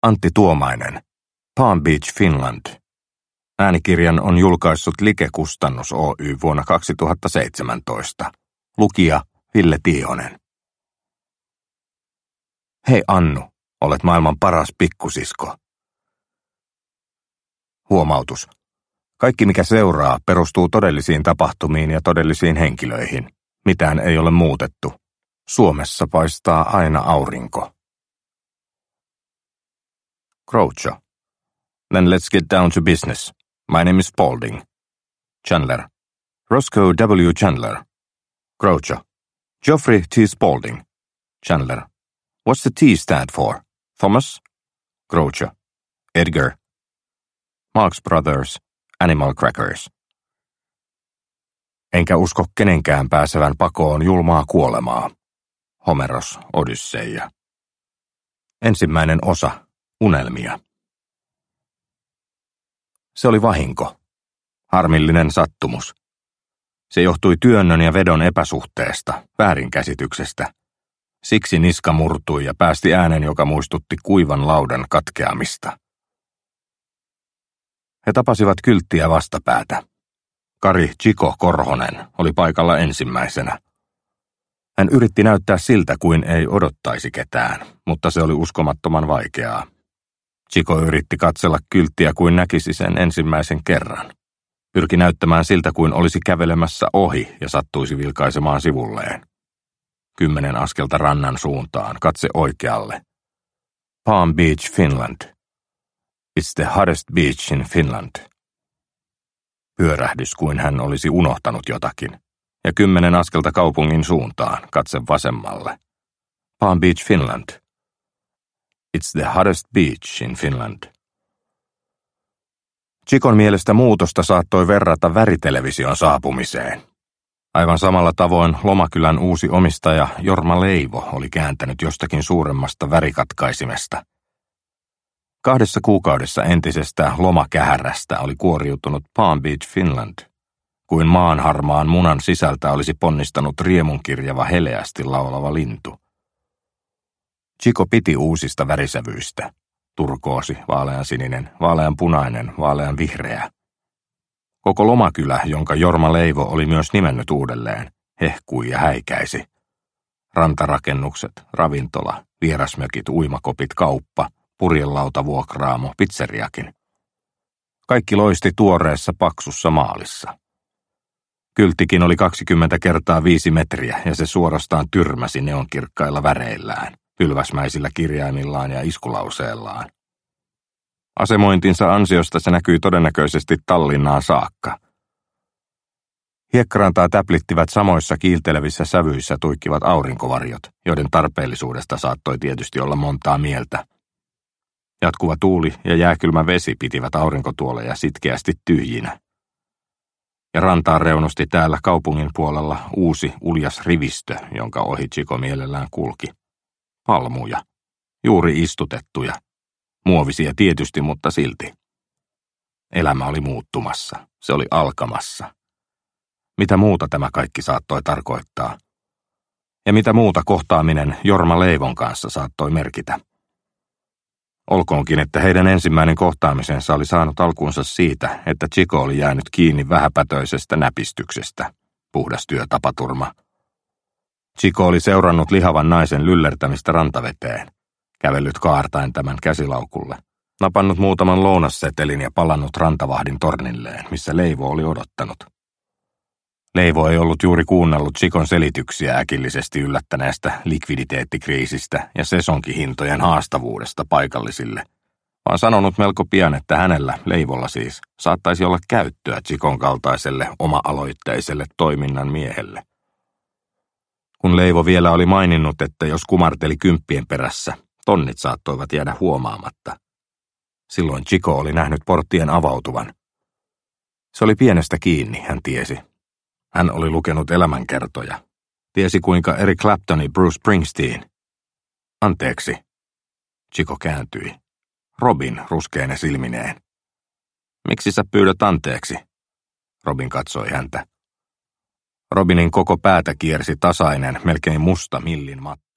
Antti Tuomainen, Palm Beach, Finland. Äänikirjan on julkaissut Like-kustannus Oy vuonna 2017. Lukija Ville Tiihonen. Hei Annu, olet maailman paras pikkusisko. Huomautus. Kaikki mikä seuraa perustuu todellisiin tapahtumiin ja todellisiin henkilöihin. Mitään ei ole muutettu. Suomessa paistaa aina aurinko. Groucho. Then let's get down to business. My name is Spaulding. Chandler. Roscoe W. Chandler. Groucho. Geoffrey T. Spaulding. Chandler. What's the T stand for? Thomas? Groucho. Edgar. Marx Brothers. Animal Crackers. Enkä usko kenenkään pääsevän pakoon julmaa kuolemaa. Homeros, Odysseia. Ensimmäinen osa. Unelmia. Se oli vahinko. Harmillinen sattumus. Se johtui työnnön ja vedon epäsuhteesta, väärinkäsityksestä. Siksi niska murtui ja päästi äänen, joka muistutti kuivan laudan katkeamista. He tapasivat kylttiä vastapäätä. Kari Chico Korhonen oli paikalla ensimmäisenä. Hän yritti näyttää siltä, kuin ei odottaisi ketään, mutta se oli uskomattoman vaikeaa. Chico yritti katsella kylttiä kuin näkisi sen ensimmäisen kerran. Pyrki näyttämään siltä, kuin olisi kävelemässä ohi ja sattuisi vilkaisemaan sivulleen. 10 askelta rannan suuntaan, katse oikealle. Palm Beach, Finland. It's the hottest beach in Finland. Pyörähdys, kuin hän olisi unohtanut jotakin. Ja 10 askelta kaupungin suuntaan, katse vasemmalle. Palm Beach, Finland. It's the hottest beach in Finland. Chicon mielestä muutosta saattoi verrata väritelevision saapumiseen. Aivan samalla tavoin Lomakylän uusi omistaja Jorma Leivo oli kääntänyt jostakin suuremmasta värikatkaisimesta. 2 kuukaudessa entisestä lomakähärästä oli kuoriutunut Palm Beach, Finland, kuin maanharmaan munan sisältä olisi ponnistanut riemunkirjava heleästi laulava lintu. Chico piti uusista värisävyistä. Turkoosi, vaaleansininen, vaaleanpunainen, vaaleanvihreä. Koko Lomakylä, jonka Jorma Leivo oli myös nimennyt uudelleen, hehkui ja häikäisi. Rantarakennukset, ravintola, vierasmökit, uimakopit, kauppa, purjelautavuokraamo, pizzeriakin. Kaikki loisti tuoreessa paksussa maalissa. Kylttikin oli 20 × 5 metriä ja se suorastaan tyrmäsi neonkirkkailla väreillään, pylväsmäisillä kirjaimillaan ja iskulauseellaan. Asemointinsa ansiosta se näkyi todennäköisesti Tallinnaan saakka. Hiekkarantaa täplittivät samoissa kiiltelevissä sävyissä tuikkivat aurinkovarjot, joiden tarpeellisuudesta saattoi tietysti olla montaa mieltä. Jatkuva tuuli ja jääkylmä vesi pitivät aurinkotuoleja sitkeästi tyhjinä. Ja rantaan reunusti täällä kaupungin puolella uusi uljas rivistö, jonka ohi Chico mielellään kulki. Palmuja, juuri istutettuja, muovisia tietysti, mutta silti. Elämä oli muuttumassa, se oli alkamassa. Mitä muuta tämä kaikki saattoi tarkoittaa? Ja mitä muuta kohtaaminen Jorma Leivon kanssa saattoi merkitä? Olkoonkin, että heidän ensimmäinen kohtaamisensa oli saanut alkuunsa siitä, että Chico oli jäänyt kiinni vähäpätöisestä näpistyksestä. Puhdas työtapaturma. Chico oli seurannut lihavan naisen lyllertämistä rantaveteen, kävellyt kaartain tämän käsilaukulle, napannut muutaman lounassetelin ja palannut rantavahdin tornilleen, missä Leivo oli odottanut. Leivo ei ollut juuri kuunnellut Chicon selityksiä äkillisesti yllättäneestä likviditeettikriisistä ja sesonkihintojen haastavuudesta paikallisille, vaan sanonut melko pian, että hänellä, Leivolla siis, saattaisi olla käyttöä Chicon kaltaiselle oma-aloitteiselle toiminnan miehelle. Kun Leivo vielä oli maininnut, että jos kumarteli 10 perässä, tonnit saattoivat jäädä huomaamatta. Silloin Chico oli nähnyt porttien avautuvan. Se oli pienestä kiinni, hän tiesi. Hän oli lukenut elämänkertoja. Tiesi kuinka Eric Clapton ja Bruce Springsteen. Anteeksi. Chico kääntyi. Robin ruskeine silmineen. Miksi sä pyydät anteeksi? Robin katsoi häntä. Robinin koko päätä kiersi tasainen, melkein musta millin matto.